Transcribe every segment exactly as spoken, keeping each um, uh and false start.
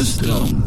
stroom.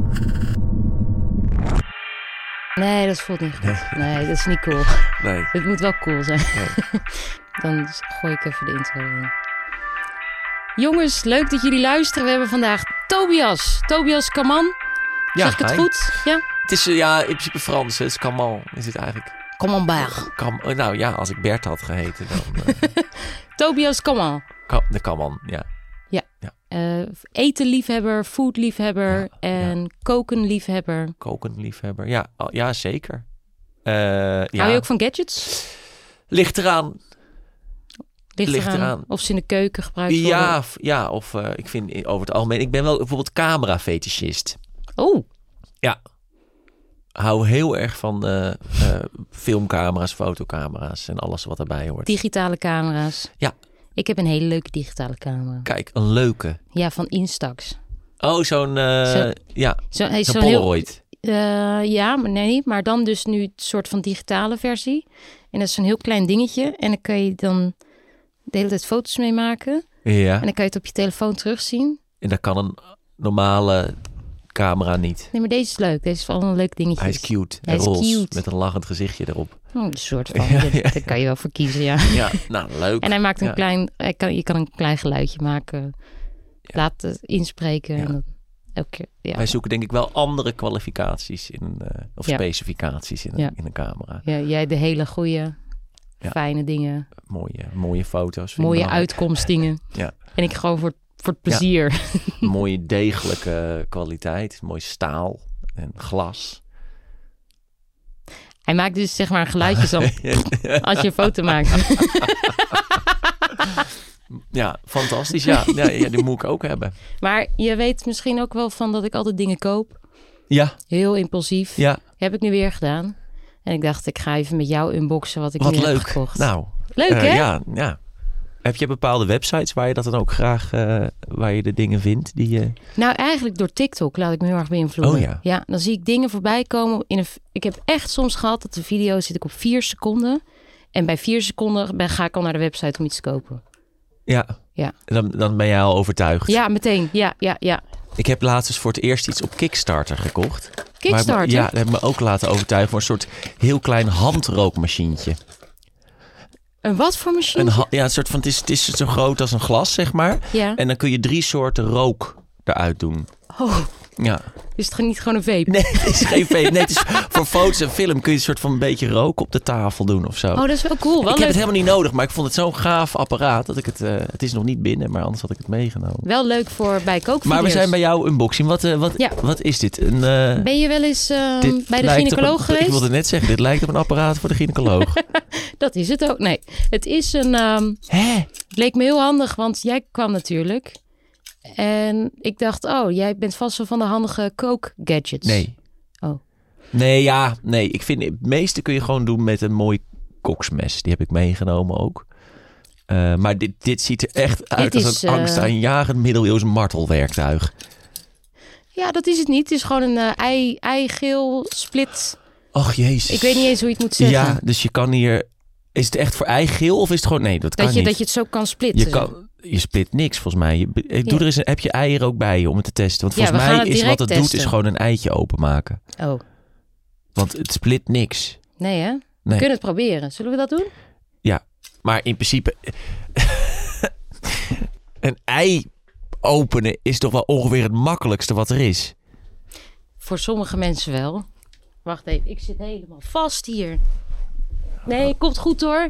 Nee, dat voelt niet goed. Nee, nee dat is niet cool. Nee. Het moet wel cool zijn. Nee. Dan gooi ik even de intro in. Jongens, leuk dat jullie luisteren. We hebben vandaag Tobias. Tobias Kaman. Ja, zeg ik het hi. goed? Ja. Het is uh, ja, in principe Frans. Het is Caman. Is het eigenlijk? Camembert. Cam, uh, nou ja, als ik Bert had geheten dan... Uh, Tobias Kaman. Ka, de Caman, ja. Ja. ja. Uh, etenliefhebber, foodliefhebber Ja, en ja. kokenliefhebber. Kokenliefhebber. Ja, oh, ja zeker. Uh, Hou ja. je ook van gadgets? Ligt eraan. Ligt, Ligt eraan, eraan. Of ze in de keuken gebruikt worden. Ja, f- ja, of uh, ik vind over het algemeen... Ik ben wel bijvoorbeeld camera-fetischist. Oh. Ja. Hou heel erg van uh, uh, filmcamera's, fotocamera's en alles wat erbij hoort. Digitale camera's. Ja. Ik heb een hele leuke digitale camera. Kijk, een leuke. Ja, van Instax. Oh, zo'n... Uh, Zo, ja, zo, hey, zo'n zo'n Polaroid. Heel, uh, ja, maar nee, maar dan dus nu een soort van digitale versie. En dat is zo'n heel klein dingetje. En dan kan je dan de hele tijd foto's mee maken. Ja. En dan kan je het op je telefoon terugzien. En dat kan een normale camera niet. Nee, maar deze is leuk. Deze is wel een leuk dingetje. Hij is cute. Hij en is roze. cute. Met een lachend gezichtje erop. Oh, een soort van. Ja, dat, ja. dat kan je wel voor kiezen, ja. Ja, nou leuk. En hij maakt een Ja. klein... Hij kan, je kan een klein geluidje maken. Ja. Laat het inspreken. Ja. En dat, elke keer, ja. Wij zoeken denk ik wel andere kwalificaties in, uh, of Ja. specificaties in een, Ja. in een camera. Ja, jij de hele goede, Ja. fijne dingen. Mooie, mooie foto's. vind ik Mooie belangrijk. uitkomstdingen. Ja. En ik gewoon voor, voor het plezier. Mooie degelijke kwaliteit. Mooi staal en glas. Hij maakt dus zeg maar geluidjes dan als je een foto maakt. Ja, fantastisch. Ja. Ja, ja, die moet ik ook hebben. Maar je weet misschien ook wel van dat ik altijd dingen koop. Ja, Heel impulsief. ja. Heb ik nu weer gedaan. En ik dacht, ik ga even met jou unboxen wat ik Wat nu heb leuk. gekocht. Nou, Leuk uh, hè? ja, ja. Heb je bepaalde websites waar je dat dan ook graag, uh, waar je de dingen vindt die je... Nou, eigenlijk door TikTok laat ik me heel erg beïnvloeden. Oh ja. Ja, dan zie ik dingen voorbij komen. In een, ik heb echt soms gehad dat de video zit ik op vier seconden. En bij vier seconden ben, ga ik al naar de website om iets te kopen. Ja, Ja, dan, dan ben jij al overtuigd. ja meteen. Ja, ja, ja. Ik heb laatst eens voor het eerst iets op Kickstarter gekocht. Kickstarter? Maar, ja, dat heeft me ook laten overtuigen voor een soort heel klein handrookmachientje. Een wat voor machine? Een ha- ja, een soort van, het is, het is zo groot als een glas, zeg maar. Ja. En dan kun je drie soorten rook eruit doen. Oh, Ja. is het niet gewoon een vape? Nee, het is geen vape. Nee, het is voor foto's en film kun je een soort van een beetje rook op de tafel doen of zo. Oh, dat is wel cool. Wel ik heb leuk. het helemaal niet nodig, maar ik vond het zo'n gaaf apparaat dat ik het... Uh, het is nog niet binnen, maar anders had ik het meegenomen. Wel leuk voor bij kookvideo's. Maar we zijn bij jouw unboxing. Wat, uh, wat, Ja. wat is dit? Een, uh, Ben je wel eens uh, dit bij de lijkt op gynaecoloog een- geweest? Ik wilde net zeggen, dit lijkt op een apparaat voor de gynaecoloog. Dat is het ook. Nee, het is een... Um, Hè? het leek me heel handig, want jij kwam natuurlijk. En ik dacht, oh, jij bent vast wel van de handige kookgadgets. Nee. Oh. Nee, ja, nee. Ik vind het meeste kun je gewoon doen met een mooi koksmes. Die heb ik meegenomen ook. Uh, maar dit, dit ziet er echt uit Dit als is, een uh, angstaanjagend middeleeuws martelwerktuig. Ja, dat is het niet. Het is gewoon een uh, ei, eigeel split. Och jezus. Ik weet niet eens hoe je het moet zeggen. Ja, dus je kan hier... Is het echt voor eigeel of is het gewoon... Nee, dat kan dat, je, niet. dat je het zo kan splitten. Je, kan, je split niks volgens mij. Je, doe Ja. er eens een, heb je eieren ook bij je om het te testen? Want Ja, volgens we gaan mij het is wat het direct doet is testen. gewoon een eitje openmaken. Oh, Want het split niks. nee hè? We Nee. kunnen het proberen. Zullen we dat doen? Maar in principe... een ei openen is toch wel ongeveer het makkelijkste wat er is. Voor sommige mensen wel. Wacht even, ik zit helemaal vast hier. Nee, komt goed hoor.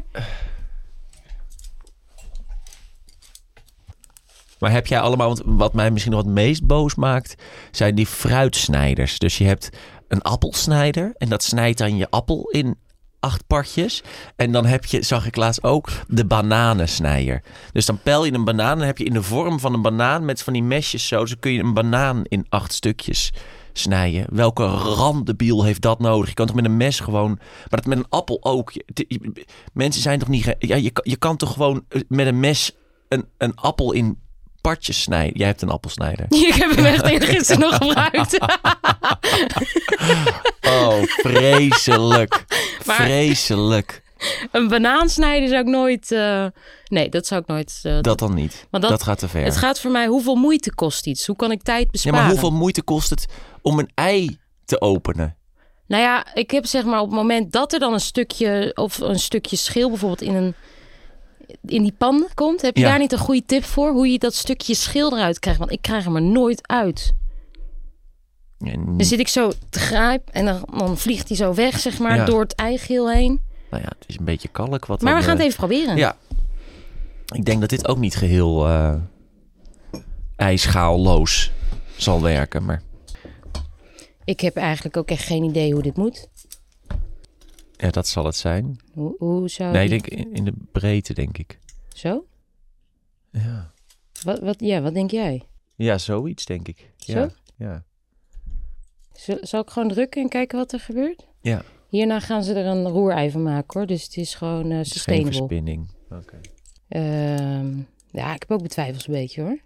Maar heb jij allemaal... Want wat mij misschien nog het meest boos maakt... zijn die fruitsnijders. Dus je hebt een appelsnijder... en dat snijdt dan je appel in acht partjes. En dan heb je, zag ik laatst ook, de bananensnijer. Dus dan pel je een banaan... en dan heb je in de vorm van een banaan... met van die mesjes zo... dus kun je een banaan in acht stukjes snijden. Welke randebiel heeft dat nodig? Je kan toch met een mes gewoon... Maar dat met een appel ook. Je, je, mensen zijn toch niet... Ge, ja, je, je kan toch gewoon met een mes... een, een appel in partjes snijden. Jij hebt een appelsnijder. Ik heb hem echt eergisteren nog gebruikt. Oh, vreselijk. Maar- Vreselijk. Een banaan snijden zou ik nooit... Uh, nee, dat zou ik nooit... Uh, dat dan niet. Dat, dat gaat te ver. Het gaat voor mij, hoeveel moeite kost iets? Hoe kan ik tijd besparen? Ja, maar hoeveel moeite kost het om een ei te openen? Nou ja, ik heb zeg maar op het moment dat er dan een stukje... of een stukje schil bijvoorbeeld in een... in die pan komt, heb je ja. daar niet een goede tip voor? Hoe je dat stukje schil eruit krijgt? Want ik krijg hem er nooit uit. En... Dan zit ik zo te grijpen en dan, dan vliegt hij zo weg, zeg maar, ja. door het eigeel heen. Nou ja, het is een beetje kalk. Wat maar dan, we gaan uh... het even proberen. Ja. Ik denk dat dit ook niet geheel uh, ijschaalloos zal werken, maar... Ik heb eigenlijk ook echt geen idee hoe dit moet. Ja, dat zal het zijn. Hoe, hoe zou Nee, die... ik denk in de breedte, denk ik. Zo? Ja. Wat, wat, ja, wat denk jij? Ja, zoiets, denk ik. Zo? Ja. ja. Zal, zal ik gewoon drukken en kijken wat er gebeurt? Ja. Hierna gaan ze er een roerei van maken, hoor. Dus het is gewoon uh, sustainable. Geen verspinning. Oké. Okay. Um, ja, ik heb ook betwijfels een beetje, hoor.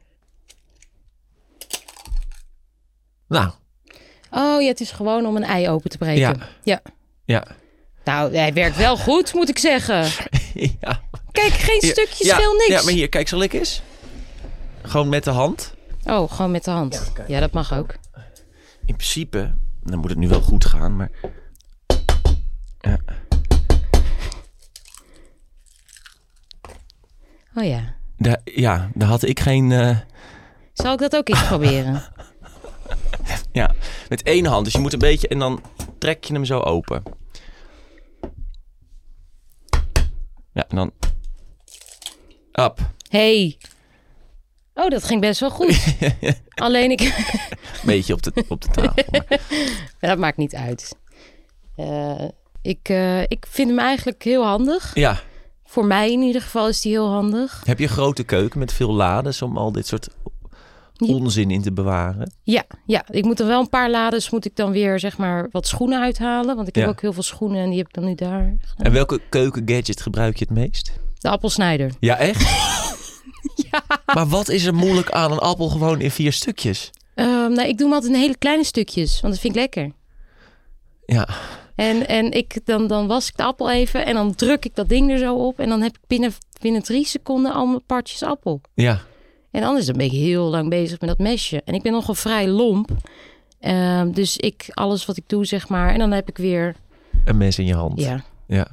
Nou. Oh ja, het is gewoon om een ei open te breken. Ja. Ja. Ja. Nou, hij werkt wel goed, moet ik zeggen. Ja. Kijk, geen stukje ja, schil, niks. Ja, maar hier, kijk, zal ik eens? Gewoon met de hand. Oh, gewoon met de hand. Ja, ja, dat mag ook. In principe, dan moet het nu wel goed gaan, maar... Ja. Oh ja. Da- ja, daar had ik geen... Uh... Zal ik dat ook eens proberen? Ja, met één hand. Dus je moet een beetje... En dan trek je hem zo open. Ja, en dan... Up. Hey. Oh, dat ging best wel goed. Alleen ik... Beetje op de, op de tafel. Maar... dat maakt niet uit. Uh, ik, uh, ik vind hem eigenlijk heel handig. Ja. Voor mij in ieder geval is die heel handig. Heb je een grote keuken met veel lades om al dit soort onzin in te bewaren? Ja, ja. Ik moet er wel een paar lades, moet ik dan weer zeg maar wat schoenen uithalen. Want ik heb ja. ook heel veel schoenen en die heb ik dan nu daar gedaan. En welke keukengadget gebruik je het meest? De appelsnijder. Ja, echt? Ja. Maar wat is er moeilijk aan een appel gewoon in vier stukjes? Uh, nou, ik doe hem altijd in hele kleine stukjes, want dat vind ik lekker. Ja. En, en ik, dan, dan was ik de appel even en dan druk ik dat ding er zo op. En dan heb ik binnen, binnen drie seconden al mijn partjes appel. Ja. En anders ben ik heel lang bezig met dat mesje. En ik ben nogal vrij lomp. Uh, dus ik, alles wat ik doe, zeg maar. En dan heb ik weer... een mes in je hand. Ja. Ja.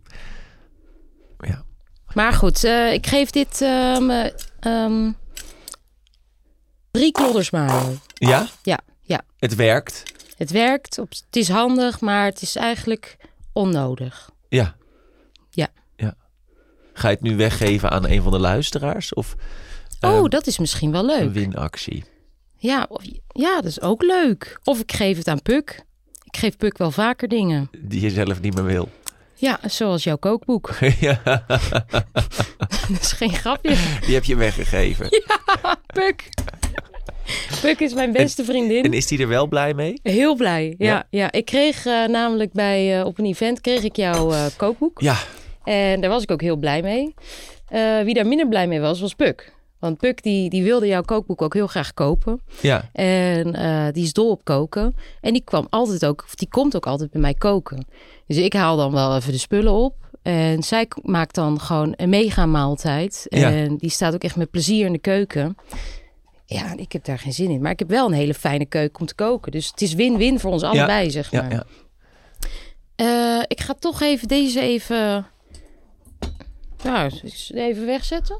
Ja. Maar goed, uh, ik geef dit um, um, drie klodders maar. Ja? Ja, ja. Het werkt? Het werkt, het is handig, maar het is eigenlijk onnodig. Ja. Ja. Ja. Ga je het nu weggeven aan een van de luisteraars? Of, oh, um, dat is misschien wel leuk. Een winactie. Ja, of, ja, dat is ook leuk. Of ik geef het aan Puk. Ik geef Puk wel vaker dingen. Die je zelf niet meer wil. Ja, zoals jouw kookboek. Ja. Dat is geen grapje. Die heb je weggegeven. Ja, Puk. Puk is mijn beste vriendin. En is die er wel blij mee? Heel blij, ja. ja. ja. Ik kreeg uh, namelijk bij, uh, op een event kreeg ik jouw uh, kookboek. Ja. En daar was ik ook heel blij mee. Uh, wie daar minder blij mee was, was Puk. Want Puk die, die wilde jouw kookboek ook heel graag kopen. Ja. En uh, die is dol op koken. En die kwam altijd ook, of die komt ook altijd bij mij koken. Dus ik haal dan wel even de spullen op. En zij maakt dan gewoon een mega maaltijd. Ja. En die staat ook echt met plezier in de keuken. Ja, ik heb daar geen zin in. Maar ik heb wel een hele fijne keuken om te koken. Dus het is win-win voor ons allebei, ja. zeg maar. Ja, ja. Uh, ik ga toch even deze even... Nou, even wegzetten.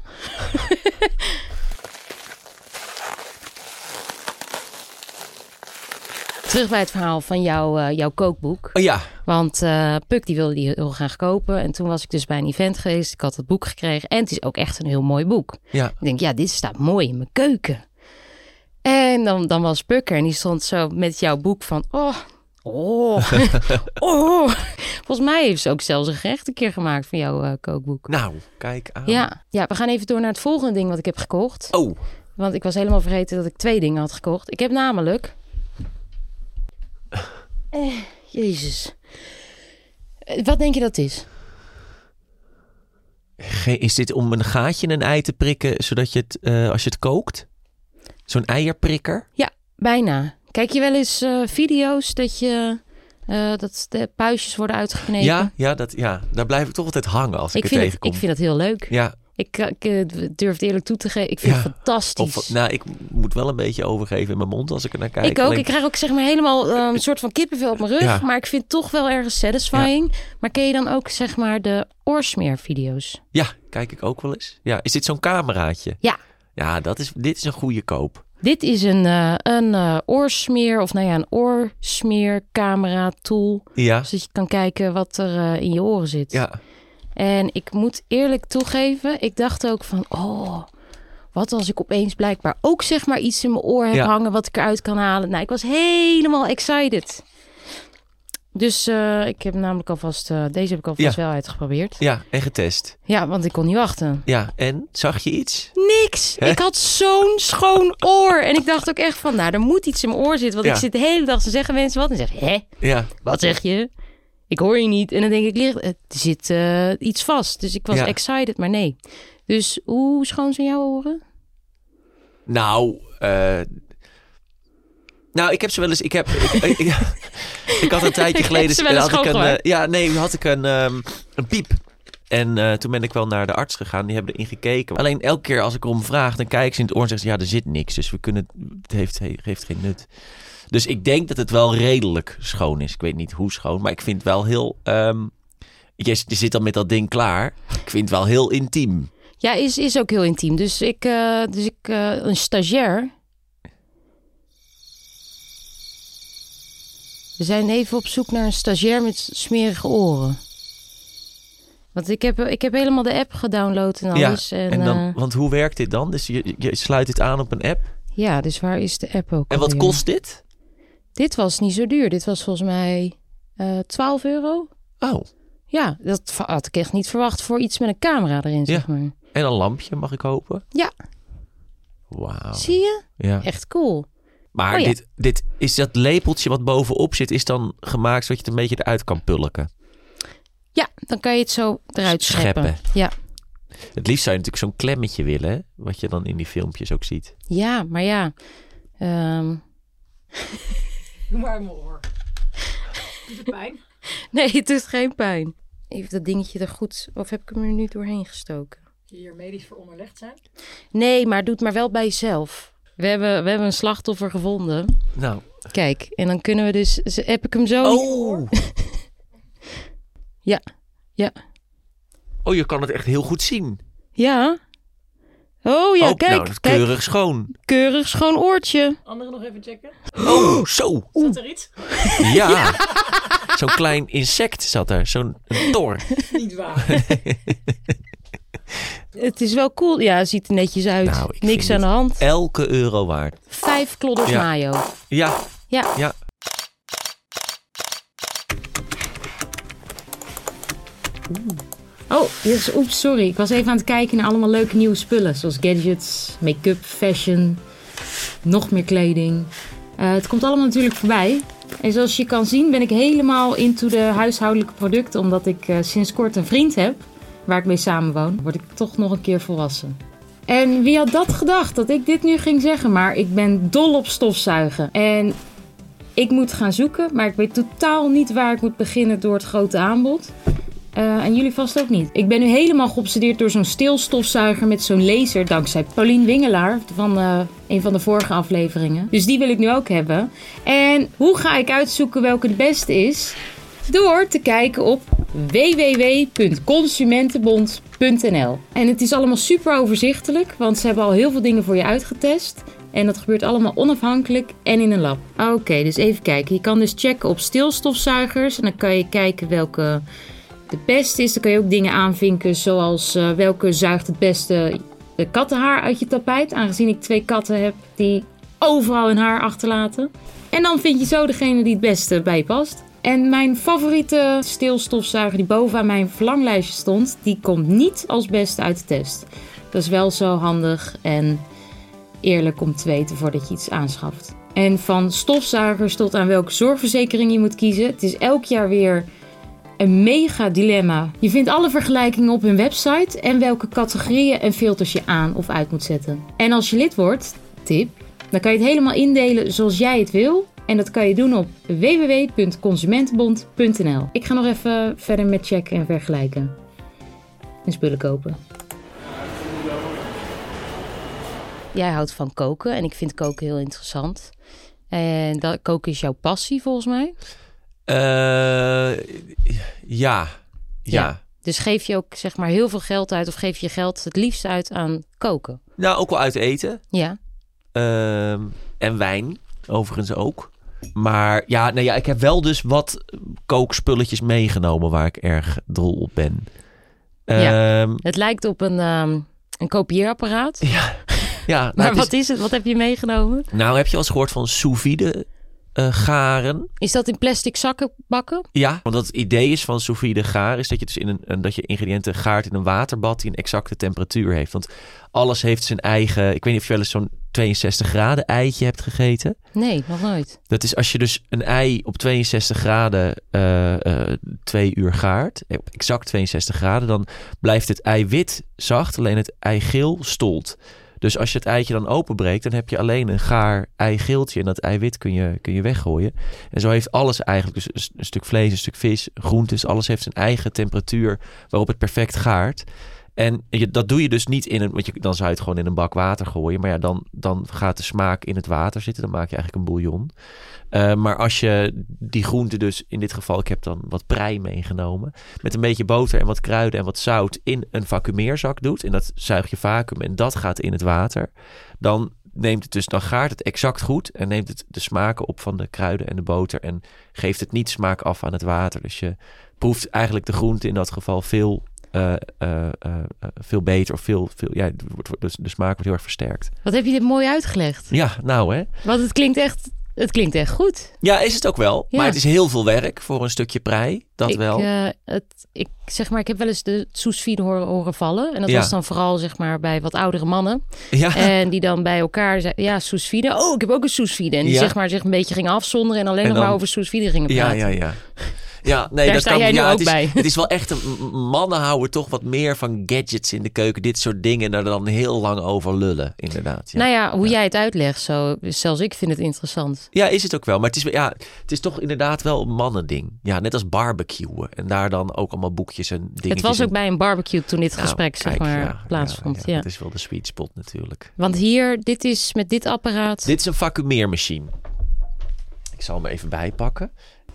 Terug bij het verhaal van jou, uh, jouw kookboek. Oh ja. Want uh, Puk die wilde die heel graag kopen. En toen was ik dus bij een event geweest. Ik had het boek gekregen. En het is ook echt een heel mooi boek. Ja. Ik denk, ja, dit staat mooi in mijn keuken. En dan, dan was Puk er. En die stond zo met jouw boek van... Oh, oh, oh. Volgens mij heeft ze ook zelfs een gerecht een keer gemaakt van jouw uh, kookboek. Nou, kijk aan. Ja, ja, we gaan even door naar het volgende ding wat ik heb gekocht. Oh. Want ik was helemaal vergeten dat ik twee dingen had gekocht. Ik heb namelijk... Eh, Jezus. Wat denk je dat is? Ge- is dit om een gaatje in een ei te prikken, zodat je het, uh, als je het kookt? Zo'n eierprikker? Ja, bijna. Kijk je wel eens uh, video's dat je Uh, dat de puistjes worden uitgeknepen. Ja, ja, dat, ja, daar blijf ik toch altijd hangen als ik, ik het vind tegenkom. Het, ik vind dat heel leuk. Ja. Ik, ik durf het eerlijk toe te geven. Ik vind ja. het fantastisch. Of, nou, ik moet wel een beetje overgeven in mijn mond als ik er naar kijk. Ik ook. Alleen... Ik krijg ook zeg maar helemaal uh, een soort van kippenvel op mijn rug. Ja. Maar ik vind het toch wel ergens satisfying. Ja. Maar ken je dan ook zeg maar de oorsmeervideo's? Ja, kijk ik ook wel eens. Ja, is dit zo'n cameraatje? Ja. Ja, dat is, dit is een goede koop. Dit is een, uh, een uh, oorsmeer of nou ja, een oorsmeercamera tool. Ja. Zodat je kan kijken wat er uh, in je oren zit. Ja. En ik moet eerlijk toegeven, ik dacht ook van, oh, wat als ik opeens blijkbaar ook zeg maar iets in mijn oor heb ja. hangen wat ik eruit kan halen. Nou, ik was helemaal excited. Dus uh, ik heb namelijk alvast, uh, deze heb ik alvast ja. wel uitgeprobeerd. Ja, en getest. Ja, want ik kon niet wachten. Ja, en zag je iets? Niks. Hè? Ik had zo'n schoon oor. En ik dacht ook echt van, nou, er moet iets in mijn oor zitten. Want ja. ik zit de hele dag te zeggen mensen wat. En zeg, hè? Ja. Wat zeg je? Ik hoor je niet. En dan denk ik, er zit uh, iets vast. Dus ik was ja. excited, maar nee. Dus hoe schoon zijn jouw oren? Nou, uh, nou, ik heb ze wel eens. Ik heb, ik, ik, ik, ik had een tijdje geleden. Ze wel eens had ik een, uh, gemaakt. ja, nee, had ik een, um, een piep. En uh, toen ben ik wel naar de arts gegaan. Die hebben erin gekeken. Alleen elke keer als ik erom vraag, dan kijken ze in het oor en zeggen ze, ja, er zit niks. Dus we kunnen, het heeft, heeft geen nut. Dus ik denk dat het wel redelijk schoon is. Ik weet niet hoe schoon, maar ik vind het wel heel... Um, je, je zit al met dat ding klaar. Ik vind het wel heel intiem. Ja, is, is ook heel intiem. Dus ik, uh, dus ik uh, een stagiair... We zijn even op zoek naar een stagiair met smerige oren. Want ik heb, ik heb helemaal de app gedownload en alles. Ja, en, en dan, uh, want hoe werkt dit dan? Dus je, je sluit dit aan op een app? Ja, dus waar is de app ook? En wat alweer? kost dit? Dit was niet zo duur. Dit was volgens mij uh, twaalf euro. Oh. Ja, dat had ik echt niet verwacht voor iets met een camera erin, zeg ja. maar. En een lampje, mag ik hopen? Ja. Wauw. Zie je? Ja. Echt cool. Maar oh, ja. dit, dit is dat lepeltje wat bovenop zit, is dan gemaakt zodat je het een beetje eruit kan pulken? Ja, dan kan je het zo eruit scheppen. scheppen. Ja. Het liefst zou je natuurlijk zo'n klemmetje willen, hè? Wat je dan in die filmpjes ook ziet. Ja, maar ja. Um... Doe maar in mijn oor. Doet het pijn? Nee, het doet geen pijn. Even dat dingetje er goed... Of heb ik hem er nu doorheen gestoken? Hier medisch voor onderlegd zijn? Nee, maar doe het maar wel bij jezelf. We hebben, we hebben een slachtoffer gevonden. Nou. Kijk, en dan kunnen we dus... Heb ik hem zo... Oh! ja, ja. Oh, je kan het echt heel goed zien. Ja. Oh ja, oh, kijk. Nou, dat is keurig kijk. schoon. Keurig schoon oortje. Andere nog even checken. Oh, zo. Zat er iets? Ja. ja. Zo'n klein insect zat er. Zo'n tor. Niet waar. Het is wel cool. Ja, het ziet er netjes uit. Nou, niks aan de hand. Elke euro waard. Vijf klodders ja. mayo. Ja. Ja. Ja. Oh, yes, oeps, sorry. Ik was even aan het kijken naar allemaal leuke nieuwe spullen. Zoals gadgets, make-up, fashion, nog meer kleding. Uh, het komt allemaal natuurlijk voorbij. En zoals je kan zien ben ik helemaal into de huishoudelijke producten. Omdat ik uh, sinds kort een vriend heb waar ik mee samenwoon. Word ik toch nog een keer volwassen. En wie had dat gedacht dat ik dit nu ging zeggen. Maar ik ben dol op stofzuigen. En ik moet gaan zoeken. Maar ik weet totaal niet waar ik moet beginnen door het grote aanbod. Uh, en jullie vast ook niet. Ik ben nu helemaal geobsedeerd door zo'n stilstofzuiger met zo'n laser. Dankzij Paulien Wingelaar van uh, een van de vorige afleveringen. Dus die wil ik nu ook hebben. En hoe ga ik uitzoeken welke de beste is? Door te kijken op w w w punt consumentenbond punt n l. En het is allemaal super overzichtelijk. Want ze hebben al heel veel dingen voor je uitgetest. En dat gebeurt allemaal onafhankelijk en in een lab. Oké, okay, dus even kijken. Je kan dus checken op stilstofzuigers. En dan kan je kijken welke de beste is. Dan kan je ook dingen aanvinken zoals uh, welke zuigt het beste de kattenhaar uit je tapijt. Aangezien ik twee katten heb die overal hun haar achterlaten. En dan vind je zo degene die het beste bij je past. En mijn favoriete stilstofzuiger die bovenaan mijn verlanglijstje stond, die komt niet als beste uit de test. Dat is wel zo handig en eerlijk om te weten voordat je iets aanschaft. En van stofzuigers tot aan welke zorgverzekering je moet kiezen. Het is elk jaar weer een mega dilemma. Je vindt alle vergelijkingen op hun website en welke categorieën en filters je aan of uit moet zetten. En als je lid wordt, tip, dan kan je het helemaal indelen zoals jij het wil. En dat kan je doen op w w w punt consumentenbond punt n l. Ik ga nog even verder met checken en vergelijken. En spullen kopen. Jij houdt van koken en ik vind koken heel interessant. En dat, koken is jouw passie volgens mij? Uh, ja. ja. Ja. Dus geef je ook zeg maar heel veel geld uit of geef je geld het liefst uit aan koken? Nou, ook wel uit eten. Ja. Uh, en wijn, overigens ook. Maar ja, nou ja, ik heb wel dus wat kookspulletjes meegenomen waar ik erg dol op ben. Ja. Um, het lijkt op een, um, een kopieerapparaat. Ja. Ja, nou, maar het wat is... is het? Wat heb je meegenomen? Nou, heb je al eens gehoord van sous vide uh, garen? Is dat in plastic zakken bakken? Ja, want het idee is van sous vide garen is dat je dus in een, een dat je ingrediënten gaart in een waterbad die een exacte temperatuur heeft. Want alles heeft zijn eigen. Ik weet niet of je wel eens zo'n tweeënzestig graden eitje hebt gegeten. Nee, nog nooit. Dat is als je dus een ei op tweeënzestig graden uh, uh, twee uur gaart, exact tweeënzestig graden, dan blijft het ei wit zacht, alleen het eigeel stolt. Dus als je het eitje dan openbreekt, dan heb je alleen een gaar eigeeltje. En dat eiwit kun je, kun je weggooien. En zo heeft alles eigenlijk, dus een stuk vlees, een stuk vis, groentes, alles heeft zijn eigen temperatuur waarop het perfect gaart. En je, dat doe je dus niet in een, want je, dan zou je het gewoon in een bak water gooien. Maar ja, dan, dan gaat de smaak in het water zitten. Dan maak je eigenlijk een bouillon. Uh, maar als je die groente dus, in dit geval, ik heb dan wat prei meegenomen. Met een beetje boter en wat kruiden en wat zout in een vacuumeerzak doet. En dat zuig je vacuüm en dat gaat in het water. Dan neemt het dus, dan gaart het exact goed. En neemt het de smaken op van de kruiden en de boter. En geeft het niet smaak af aan het water. Dus je proeft eigenlijk de groente in dat geval veel... Uh, uh, uh, veel beter of veel, veel ja, de, de smaak wordt heel erg versterkt. Wat heb je dit mooi uitgelegd? Ja, nou hè. Want het klinkt echt, het klinkt echt goed. Ja, is het ook wel. Ja. Maar het is heel veel werk voor een stukje prei. Dat ik, wel. Uh, het, ik zeg maar, ik heb wel eens de sous vide horen, horen vallen. En dat ja. was dan vooral zeg maar bij wat oudere mannen. Ja. En die dan bij elkaar zeiden, ja, sous vide. Oh, ik heb ook een sous vide. En die ja. zeg maar zich een beetje gingen afzonderen en alleen en nog dan, maar over sous vide gingen praten. Ja, ja, ja. Ja, nee, daar dat sta kan, jij ja, nu ook het is, bij. Het is wel echt, een, mannen houden toch wat meer van gadgets in de keuken. Dit soort dingen en daar dan heel lang over lullen, inderdaad. Ja. Nou ja, hoe ja. jij het uitlegt, zo, zelfs ik vind het interessant. Ja, is het ook wel. Maar het is, ja, het is toch inderdaad wel een mannending. Ja, net als barbecuen. En daar dan ook allemaal boekjes en dingetjes. Het was ook en... bij een barbecue toen dit nou, gesprek kijk, zeg maar ja, plaatsvond. Ja, Ja, ja, ja. Dat is wel de sweet spot natuurlijk. Want hier, dit is met dit apparaat... Dit is een vacuumeermachine. Ik zal hem even bijpakken.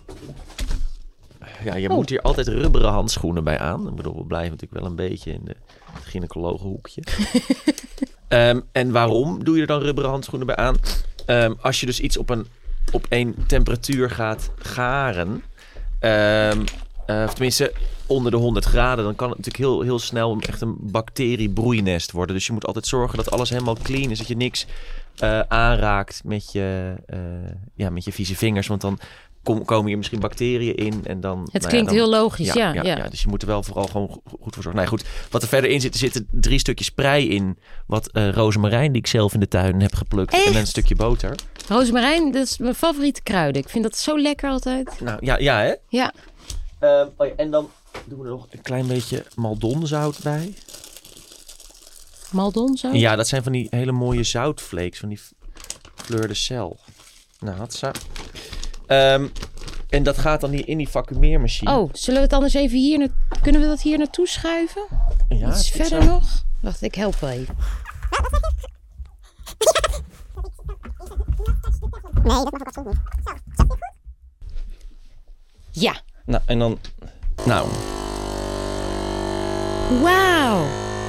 Ja, je oh. moet hier altijd rubberen handschoenen bij aan. Ik bedoel, we blijven natuurlijk wel een beetje in de gynaecologenhoekje. um, en waarom doe je er dan rubberen handschoenen bij aan? Um, als je dus iets op een op één temperatuur gaat garen, um, uh, of tenminste onder de honderd graden, dan kan het natuurlijk heel, heel snel echt een bacteriebroeinest worden. Dus je moet altijd zorgen dat alles helemaal clean is, dat je niks uh, aanraakt met je, uh, ja, met je vieze vingers, want dan Kom, komen hier misschien bacteriën in en dan... Het nou klinkt ja, dan, heel logisch, ja, ja, ja, ja. Dus je moet er wel vooral gewoon goed voor zorgen. Nou goed, wat er verder in zit, er zitten drie stukjes prei in. Wat uh, rozemarijn die ik zelf in de tuin heb geplukt. Echt? En een stukje boter. Rozemarijn, dat is mijn favoriete kruiden. Ik vind dat zo lekker altijd. Nou ja, ja hè? Ja. Um, oh ja, en dan doen we er nog een klein beetje maldonzout bij. Maldonzout? Ja, dat zijn van die hele mooie zoutflakes, van die fleur de sel. Nou, dat zo. Um, en dat gaat dan hier in die vacuumeermachine. Oh, zullen we het anders even hier... Na- kunnen we dat hier naartoe schuiven? Ja, iets verder zo. nog? Wacht, ik help wel even. Nee, dat mag ook absoluut niet. Zo, zat dit goed? Ja. Nou, en dan... Nou. Wauw.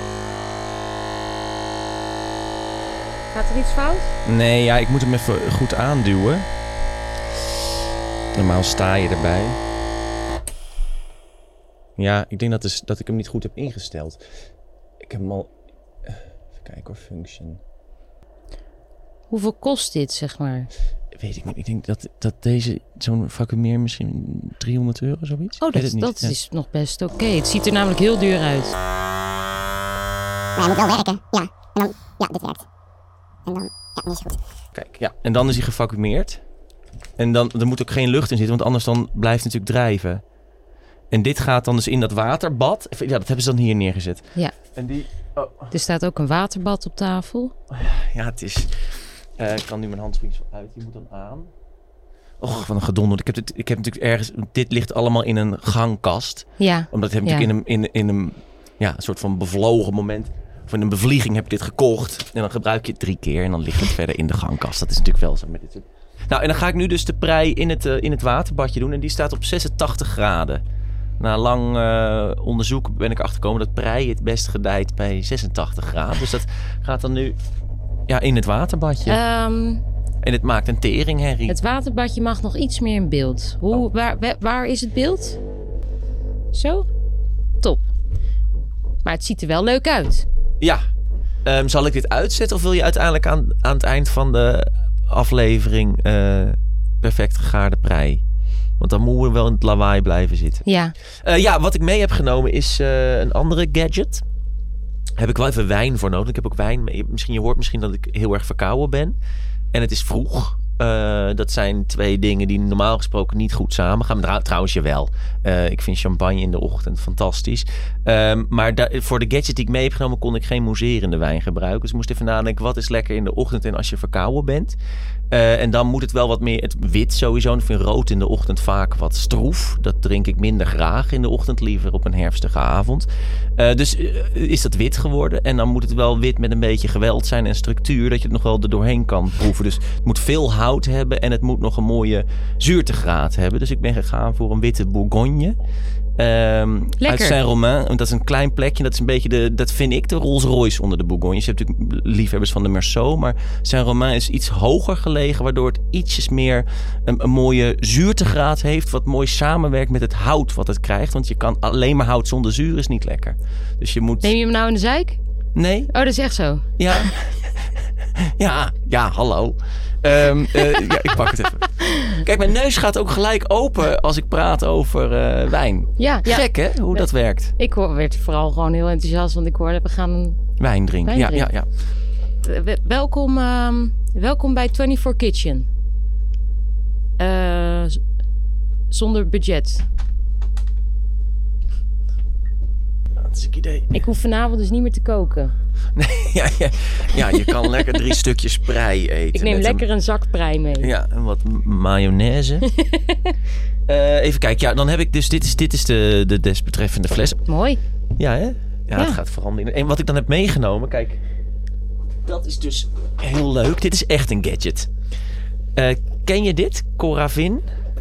Gaat er iets fout? Nee, ja, ik moet hem even goed aanduwen. Normaal sta je erbij. Ja, ik denk dat, is, dat ik hem niet goed heb ingesteld. Ik heb hem al... Even kijken hoor, function. Hoeveel kost dit, zeg maar? Weet ik niet. Ik denk dat, dat deze, zo'n vacuumeer misschien driehonderd euro zoiets. Oh, dat, dat ja. is nog best oké. Okay. Het ziet er namelijk heel duur uit. Maar hij moet wel werken, ja. En dan, ja, dit werkt. En dan, ja, niet zo goed. Kijk, ja. En dan is hij gevacuumeerd. En dan, er moet ook geen lucht in zitten, want anders dan blijft het natuurlijk drijven. En dit gaat dan dus in dat waterbad. Ja, dat hebben ze dan hier neergezet. Ja. En die... Oh. Er staat ook een waterbad op tafel. Ja, het is... Uh, ik kan nu mijn handschoentjes uit. Die moet dan aan. Och, wat een gedonder. Ik heb, dit, ik heb natuurlijk ergens... Dit ligt allemaal in een gangkast. Ja. Omdat heb ik ja. natuurlijk in een, in, in een, ja, een soort van bevlogen moment... Of in een bevlieging heb ik dit gekocht. En dan gebruik je het drie keer. En dan ligt het verder in de gangkast. Dat is natuurlijk wel zo met dit soort... Nou, en dan ga ik nu dus de prei in het, uh, in het waterbadje doen. En die staat op zesentachtig graden. Na lang uh, onderzoek ben ik achtergekomen dat prei het best gedijt bij zesentachtig graden. Dus dat gaat dan nu ja, in het waterbadje. Um, en het maakt een teringherrie. Het waterbadje mag nog iets meer in beeld. Hoe, oh. waar, waar, waar is het beeld? Zo? Top. Maar het ziet er wel leuk uit. Ja. Um, zal ik dit uitzetten of wil je uiteindelijk aan, aan het eind van de aflevering uh, perfect gegaarde prei? Want dan moeten we wel in het lawaai blijven zitten. Ja. Uh, ja, wat ik mee heb genomen is uh, een andere gadget. Heb ik wel even wijn voor nodig. Ik heb ook wijn mee. Misschien, je hoort misschien dat ik heel erg verkouden ben. En het is vroeg. Uh, dat zijn twee dingen die normaal gesproken niet goed samen gaan. Maar trouwens, jawel. Uh, ik vind champagne in de ochtend fantastisch. Um, maar da- voor de gadget die ik mee heb genomen... kon ik geen mousserende wijn gebruiken. Dus ik moest even nadenken... wat is lekker in de ochtend en als je verkouden bent. Uh, en dan moet het wel wat meer... Het wit sowieso. Ik vind rood in de ochtend vaak wat stroef. Dat drink ik minder graag in de ochtend. Liever op een herfstige avond. Uh, dus uh, is dat wit geworden. En dan moet het wel wit met een beetje geweld zijn en structuur. Dat je het nog wel er doorheen kan proeven. Dus het moet veel hout hebben. En het moet nog een mooie zuurtegraad hebben. Dus ik ben gegaan voor een witte Bourgogne. Um, uit Saint-Romain. Dat is een klein plekje. Dat is een beetje de, dat vind ik de Rolls Royce onder de Bourgognes. Je hebt natuurlijk liefhebbers van de Meursault. Maar Saint-Romain is iets hoger gelegen. Waardoor het ietsjes meer een, een mooie zuurtegraad heeft. Wat mooi samenwerkt met het hout wat het krijgt. Want je kan alleen maar hout zonder zuur is niet lekker. Dus je moet... Neem je hem nou in de zeik? Nee. Oh, dat is echt zo? Ja. ja, ja, hallo. Um, uh, ja, ik pak het even. Kijk, mijn neus gaat ook gelijk open als ik praat over uh, wijn. Ja, ja. Gek, hè? Hoe dat werkt. Ik werd vooral gewoon heel enthousiast, want ik hoorde, we gaan een wijn drinken. Wijn ja, drinken. ja, ja. W- welkom, um, welkom bij twenty-four Kitchen. Uh, z- zonder budget. Dat is een idee. Ik hoef vanavond dus niet meer te koken. Nee, ja, ja. ja, je kan lekker drie stukjes prei eten. Ik neem lekker een... een zak prei mee. Ja, en wat mayonaise. uh, even kijken. Ja, dan heb ik dus... Dit is, dit is de, de desbetreffende fles. Mooi. Ja, hè? Ja, ja, het gaat veranderen. En wat ik dan heb meegenomen... Kijk, dat is dus heel leuk. Dit is echt een gadget. Uh, ken je dit? Coravin?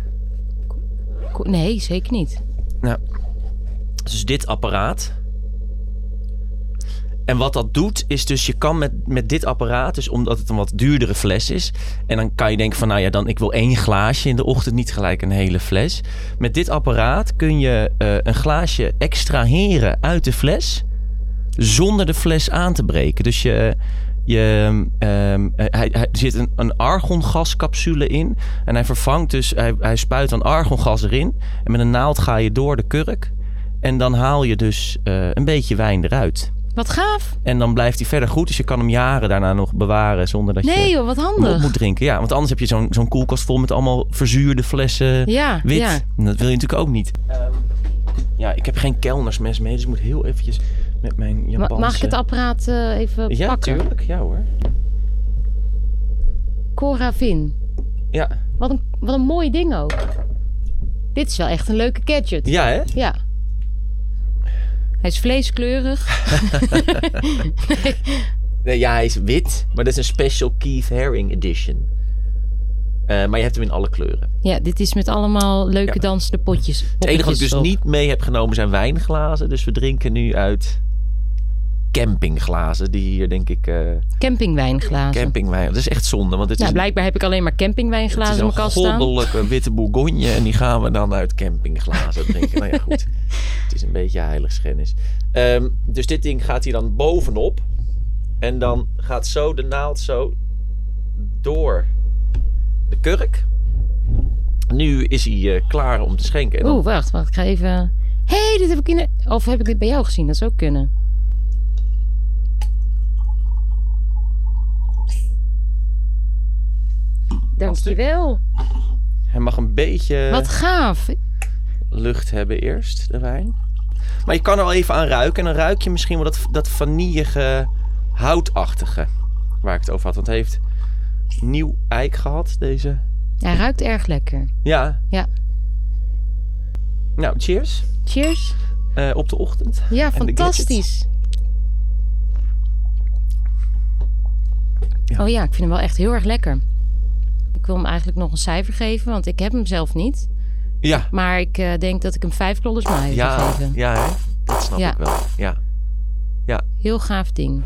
Nee, zeker niet. Nou, dus dit apparaat... En wat dat doet, is dus je kan met, met dit apparaat... dus omdat het een wat duurdere fles is... en dan kan je denken van, nou ja, dan ik wil één glaasje in de ochtend... niet gelijk een hele fles. Met dit apparaat kun je uh, een glaasje extraheren uit de fles... zonder de fles aan te breken. Dus je... je um, hij, hij, er zit een, een argongascapsule in... en hij vervangt dus... Hij, hij spuit dan argongas erin... en met een naald ga je door de kurk... en dan haal je dus uh, een beetje wijn eruit... Wat gaaf. En dan blijft hij verder goed. Dus je kan hem jaren daarna nog bewaren zonder dat nee, je joh, wat handig. hem op moet drinken. Ja, want anders heb je zo'n, zo'n koelkast vol met allemaal verzuurde flessen ja, wit. Ja. En dat wil je natuurlijk ook niet. Um, ja, ik heb geen kelnersmes mee. Dus ik moet heel eventjes met mijn Japanse... Mag ik het apparaat uh, even ja, pakken? Ja, tuurlijk. Ja hoor. Coravin. Ja. Wat een, wat een mooi ding ook. Dit is wel echt een leuke gadget. Ja, hè? Ja. Hij is vleeskleurig. nee. nee, ja, hij is wit. Maar dat is een special Keith Haring edition. Uh, maar je hebt hem in alle kleuren. Ja, dit is met allemaal leuke ja. dansende potjes. Het enige wat ik dus op. niet mee heb genomen zijn wijnglazen. Dus we drinken nu uit campingglazen. Die hier denk ik... Uh... Campingwijnglazen. Campingwijn. Dat is echt zonde. Want het nou, is blijkbaar heb ik alleen maar campingwijnglazen in mijn kast staan. Het is een goddelijke witte Bourgogne. En die gaan we dan uit campingglazen drinken. Nou ja, goed. Het is een beetje heiligschennis. Um, dus dit ding gaat hier dan bovenop. En dan gaat zo de naald zo door de kurk. Nu is hij uh, klaar om te schenken. En dan... Oeh, wacht, wacht. Ik ga even... Hé, hey, dit heb ik in de... Of heb ik dit bij jou gezien? Dat zou ook kunnen. Dankjewel. Hij mag een beetje... Wat gaaf. Lucht hebben eerst, de wijn. Maar je kan er al even aan ruiken. En dan ruik je misschien wel dat, dat vanillige, houtachtige. Waar ik het over had. Want het heeft nieuw eik gehad, deze Hij ruikt erg lekker. Ja. Ja. Nou, cheers. Cheers. Uh, op de ochtend. Ja, fantastisch. Ja. Oh ja, ik vind hem wel echt heel erg lekker. Ik wil hem eigenlijk nog een cijfer geven, want ik heb hem zelf niet. Ja. Maar ik uh, denk dat ik hem vijf klodders maar even ja, geven. Ja, hè? Dat snap ja. ik wel. Ja. Ja. Heel gaaf ding.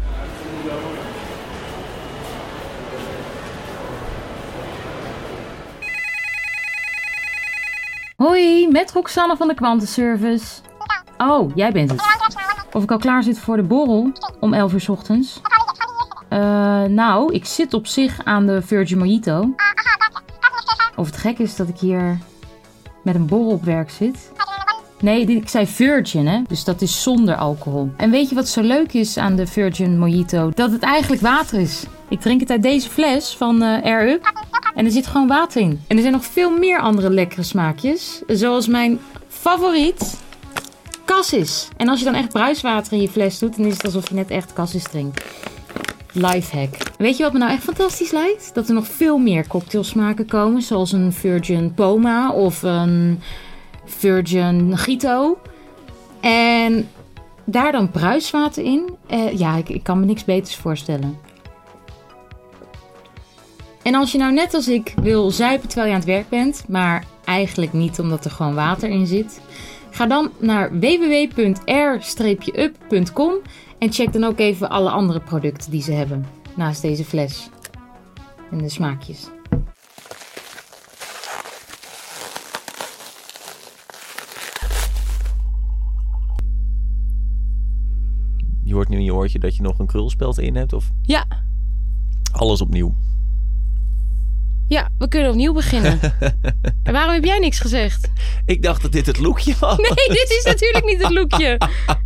Hoi, met Roxanne van de Kwantenservice. Oh, jij bent het. Of ik al klaar zit voor de borrel om elf uur 's ochtends? Uh, nou, ik zit op zich aan de Virgin Mojito. Of het gek is dat ik hier met een borrel op werk zit. Nee, ik zei Virgin, hè? Dus dat is zonder alcohol. En weet je wat zo leuk is aan de Virgin Mojito? Dat het eigenlijk water is. Ik drink het uit deze fles van uh, Air Up. En er zit gewoon water in. En er zijn nog veel meer andere lekkere smaakjes. Zoals mijn favoriet, cassis. En als je dan echt bruiswater in je fles doet, dan is het alsof je net echt cassis drinkt. Lifehack. Weet je wat me nou echt fantastisch lijkt? Dat er nog veel meer cocktailsmaken komen. Zoals een Virgin Poma of een Virgin Gito. En daar dan bruiswater in. Uh, ja, ik, ik kan me niks beters voorstellen. En als je nou net als ik wil zuipen terwijl je aan het werk bent, maar eigenlijk niet omdat er gewoon water in zit, ga dan naar w w w punt r up punt com en check dan ook even alle andere producten die ze hebben naast deze fles en de smaakjes. Je hoort nu in je oortje dat je nog een krulspeld in hebt, of? Ja. Alles opnieuw. Ja, we kunnen opnieuw beginnen. En waarom heb jij niks gezegd? Ik dacht dat dit het lookje was. Nee, dit is natuurlijk niet het lookje.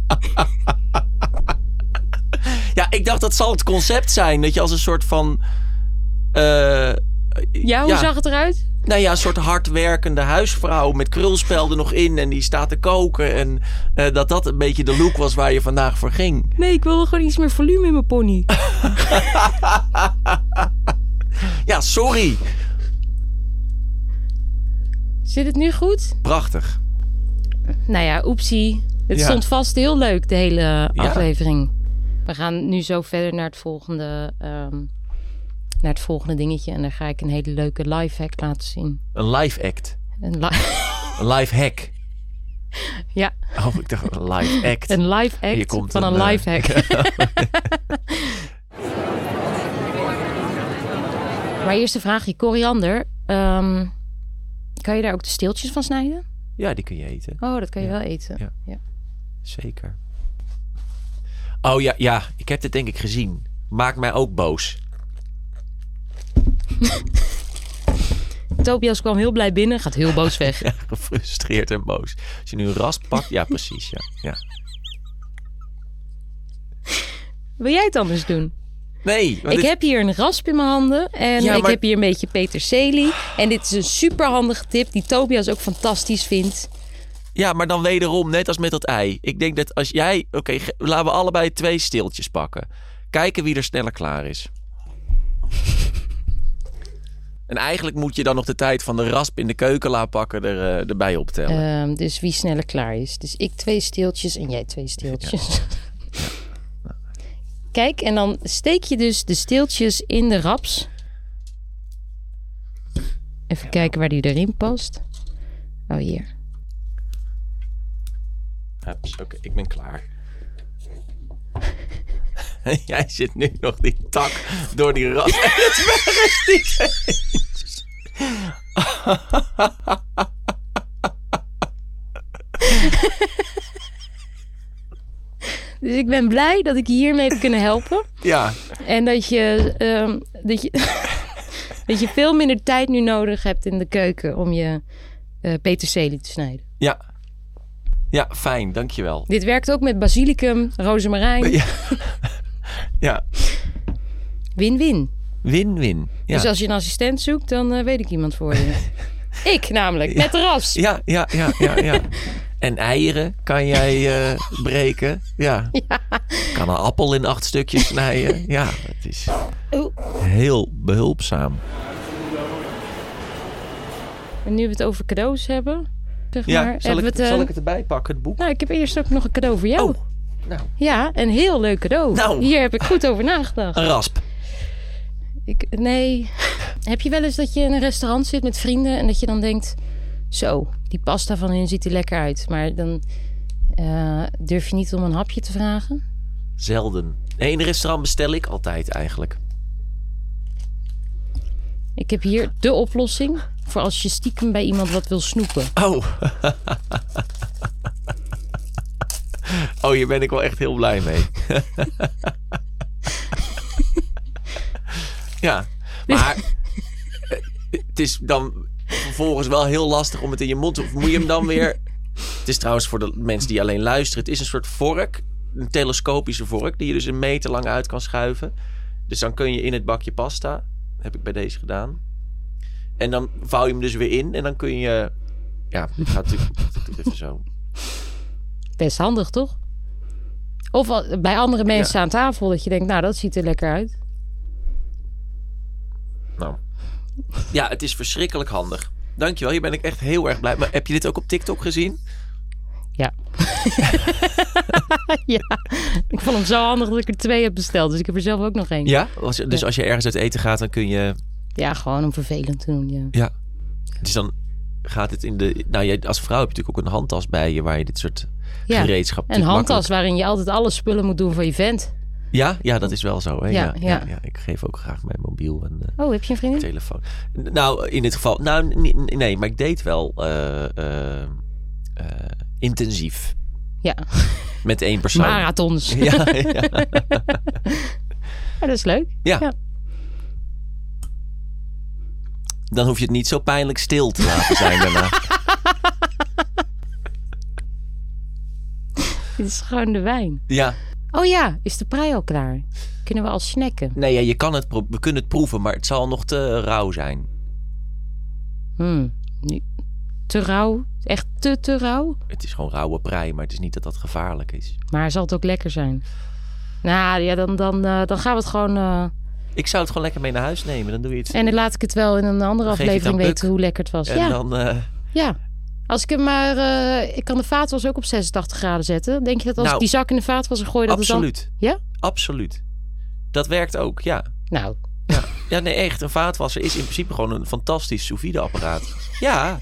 Ja, ik dacht dat zal het concept zijn. Dat je als een soort van... Uh, ja, hoe ja, zag het eruit? Nou ja, een soort hardwerkende huisvrouw met krulspelden nog in. En die staat te koken. En uh, dat dat een beetje de look was waar je vandaag voor ging. Nee, ik wilde gewoon iets meer volume in mijn pony. Ja, sorry. Zit het nu goed? Prachtig. Nou ja, oepsie. Het ja. stond vast heel leuk, de hele ja. aflevering. We gaan nu zo verder naar het volgende, um, naar het volgende dingetje. En daar ga ik een hele leuke live hack laten zien. Een live act? Een, li- een live hack? Ja. Oh, ik dacht een live act. Een live act van een, een live hack. Maar eerst de vraagje, koriander. Um, kan je daar ook de steeltjes van snijden? Ja, die kun je eten. Oh, dat kan je ja. wel eten. Ja. Ja. Zeker. Oh ja, ja, ik heb dit denk ik gezien. Maakt mij ook boos. Tobias kwam heel blij binnen, gaat heel boos weg. Ja, gefrustreerd en boos. Als je nu een rasp pakt, ja precies, ja. ja. Wil jij het anders doen? Nee. Ik dit... heb hier een rasp in mijn handen en ja, ik maar... heb hier een beetje peterselie. En dit is een superhandige tip die Tobias ook fantastisch vindt. Ja, maar dan wederom, net als met dat ei. Ik denk dat als jij... Oké, okay, laten we allebei twee steeltjes pakken. Kijken wie er sneller klaar is. En eigenlijk moet je dan nog de tijd van de rasp in de keuken laten pakken er, uh, erbij optellen. Uh, dus wie sneller klaar is. Dus ik twee steeltjes en jij twee steeltjes. Ja. Ja. Kijk, en dan steek je dus de steeltjes in de raps. Even ja. kijken waar die erin past. Oh, hier. Oké, okay, ik ben klaar. Jij zit nu nog die tak door die ras. En het weg is niet eens. Dus ik ben blij dat ik je hiermee heb kunnen helpen. Ja. En dat je, um, dat je, dat je veel minder tijd nu nodig hebt in de keuken om je uh, peterselie te snijden. Ja. Ja, fijn, dankjewel. Dit werkt ook met basilicum, rozemarijn. Ja. Ja. Win-win. Win-win. Ja. Dus als je een assistent zoekt, dan uh, weet ik iemand voor je. Ik namelijk, ja. met de ras. Ja, ja, ja, ja, ja. En eieren kan jij uh, breken. Ja. ja. Kan een appel in acht stukjes snijden. Ja, het is heel behulpzaam. En nu we het over cadeaus hebben. Zeg Ja, maar, zal, ik, hebben we het, zal eh, ik het erbij pakken, het boek? Nou, ik heb eerst ook nog een cadeau voor jou. Oh, nou, Ja, een heel leuk cadeau. Nou. Hier heb ik goed over nagedacht. een rasp. Ik, nee. Heb je wel eens dat je in een restaurant zit met vrienden en dat je dan denkt... Zo, die pasta van hun ziet er lekker uit. Maar dan uh, durf je niet om een hapje te vragen? Zelden. Nee, in een restaurant bestel ik altijd eigenlijk. Ik heb hier de oplossing voor als je stiekem bij iemand wat wil snoepen. Oh. Oh, hier ben ik wel echt heel blij mee. Ja, maar het is dan vervolgens wel heel lastig om het in je mond te... Of moet je hem dan weer... Het is trouwens voor de mensen die alleen luisteren. Het is een soort vork. Een telescopische vork die je dus een meter lang uit kan schuiven. Dus dan kun je in het bakje pasta... Dat heb ik bij deze gedaan. En dan vouw je hem dus weer in. En dan kun je... Ja, het gaat natuurlijk even zo. Best handig, toch? Of al- bij andere mensen Ja. aan tafel dat je denkt... Nou, dat ziet er lekker uit. Nou. Ja, het is verschrikkelijk handig. Dankjewel, hier ben ik echt heel erg blij. Maar heb je dit ook op TikTok gezien? Ja. Ja. Ik vond hem zo handig dat ik er twee heb besteld. Dus ik heb er zelf ook nog één. Ja? Als, dus Ja. als je ergens uit eten gaat, dan kun je... Ja, gewoon om vervelend te doen, ja. Ja. Dus dan gaat het in de... Nou, jij, als vrouw heb je natuurlijk ook een handtas bij je... waar je dit soort Ja. gereedschap... Een natuurlijk handtas makkelijk- waarin je altijd alle spullen moet doen voor je vent. Ja, ja, dat is wel zo. Hè? Ja, Ja, ja. ja. Ja, ik geef ook graag mijn mobiel en uh, Oh, heb je een vriendin? telefoon. Nou, in dit geval... Nou, n- n- nee, maar ik deed wel uh, uh, uh, intensief. Ja. Met één persoon. Marathons. Ja, ja. Ja, dat is leuk. Ja. Ja. Dan hoef je het niet zo pijnlijk stil te laten zijn daarna. Dit is gewoon de wijn. Ja. Oh ja, is de prei al klaar? Kunnen we al snacken? Nee, ja, je kan het pro- we kunnen het proeven, maar het zal nog te rauw zijn. Hmm. Nu- Te rauw? Echt te, te rauw? Het is gewoon rauwe prei, maar het is niet dat dat gevaarlijk is. Maar zal het ook lekker zijn? Nou ja, dan, dan, uh, dan gaan we het gewoon... Uh... Ik zou het gewoon lekker mee naar huis nemen. Dan doe je het. En dan laat ik het wel in een andere Dan geef je het aflevering aan weten Puk. hoe lekker het was. En Ja, dan... uh, ja. Als ik hem maar... Uh, ik kan de vaatwas ook op zesentachtig graden zetten. Denk je dat als Nou, ik die zak in de vaatwas gooi... dat absoluut. het dan... Ja? Absoluut. Dat werkt ook, ja. Nou, Ja, ja nee, echt. Een vaatwasser is in principe gewoon een fantastisch sous vide apparaat. Ja.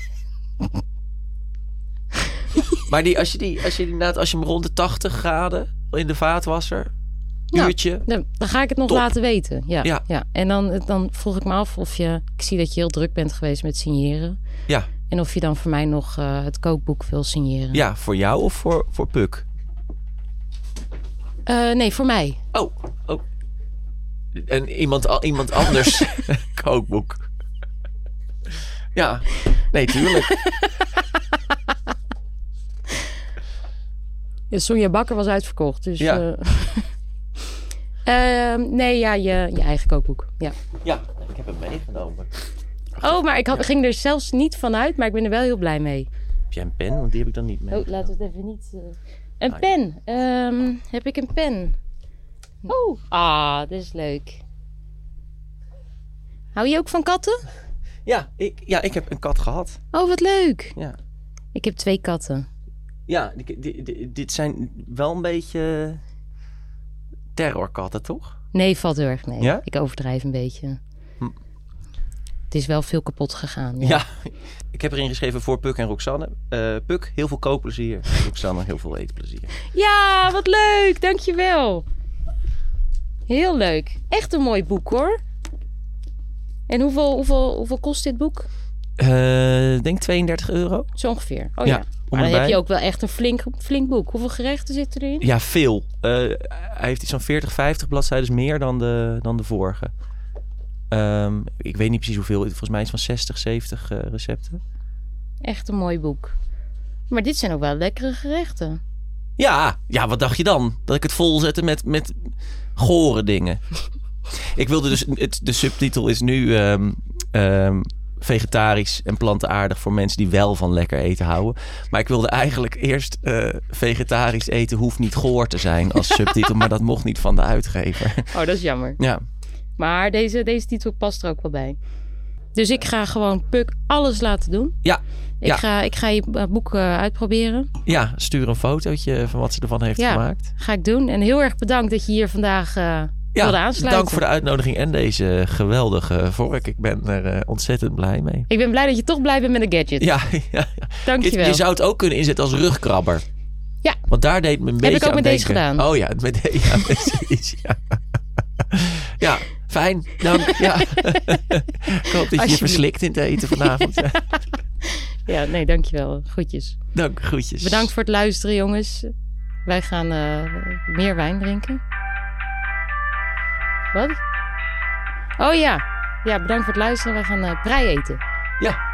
Maar die, als je die, als je die inderdaad, als je hem rond de tachtig graden in de vaatwasser, Nou, uurtje. dan, dan ga ik het nog Top. laten weten. Ja, Ja. ja. En dan, dan vroeg ik me af of je... Ik zie dat je heel druk bent geweest met signeren. Ja, En of je dan voor mij nog uh, het kookboek wil signeren. ja, voor jou of voor, voor Puk? Uh, nee, voor mij. Oh, oh. En iemand, a- iemand anders kookboek. Ja, nee, tuurlijk. Ja, Sonja Bakker was uitverkocht. Dus, Ja. uh, uh, nee, ja, je, je eigen kookboek. Ja. Ja, ik heb hem meegenomen. Oh, maar ik had, ging er zelfs niet van uit, maar ik ben er wel heel blij mee. Heb jij een pen? Want die heb ik dan niet mee. Oh, laten we het even niet... Uh... Een Ah, ja. pen. Um, heb ik een pen? Oh, ah, dat is leuk. Hou je ook van katten? Ja, ik, ja, ik heb een kat gehad. Oh, wat leuk. Ja, Ik heb twee katten. ja die, die, die- dit zijn wel een beetje terrorkatten, toch? Nee, valt heel erg mee. Ja? Ik overdrijf een beetje. Hm. Het is wel veel kapot gegaan. Ja. Ja. Ik heb erin geschreven voor Puk en Roxanne. Uh, Puk, heel veel koopplezier. Roxanne, heel veel eetplezier. Ja, wat leuk. Dankjewel. Heel leuk. Echt een mooi boek, hoor. En hoeveel, hoeveel, hoeveel kost dit boek? Uh, ik denk tweeëndertig euro. Zo ongeveer. Oh Ja, ja. om Maar dan erbij. heb je ook wel echt een flink, flink boek. Hoeveel gerechten zitten erin? Ja, veel. Uh, hij heeft iets van veertig, vijftig bladzijden meer dan de, dan de vorige. Um, ik weet niet precies hoeveel. Volgens mij is het van zestig, zeventig uh, recepten. Echt een mooi boek. Maar dit zijn ook wel lekkere gerechten. Ja, ja, wat dacht je dan? Dat ik het vol zette met, met gore dingen. Ik wilde dus... Het, de subtitel is nu... Um, um, vegetarisch en plantaardig voor mensen die wel van lekker eten houden. Maar ik wilde eigenlijk eerst uh, vegetarisch eten hoeft niet goor te zijn als subtitel, maar dat mocht niet van de uitgever. Oh, dat is jammer. Ja. Maar deze, deze titel past er ook wel bij. Dus ik ga gewoon Puk alles laten doen. Ja. Ik, ja. ga, ik ga je boek uh, uitproberen. Ja, stuur een fotootje van wat ze ervan heeft ja, gemaakt. Ga ik doen. En heel erg bedankt dat je hier vandaag uh, ja, wilde aansluiten. Dank voor de uitnodiging en deze geweldige vork. Ik ben er uh, ontzettend blij mee. Ik ben blij dat je toch blij bent met een gadget. Ja, ja, ja. Dank je wel. Je zou het ook kunnen inzetten als rugkrabber. Ja. Want daar deed me een Heb beetje ik ook aan met denken. deze gedaan. Oh ja, met deze. Ja, precies. Ja. Ja, fijn. Dank. Ja. Ik hoop dat je je verslikt in het eten vanavond. Ja, ja nee, dankjewel. Groetjes. Dank, groetjes. Bedankt voor het luisteren, jongens. Wij gaan uh, meer wijn drinken. Wat? Oh ja. Ja, bedankt voor het luisteren. Wij gaan uh, prei eten. Ja.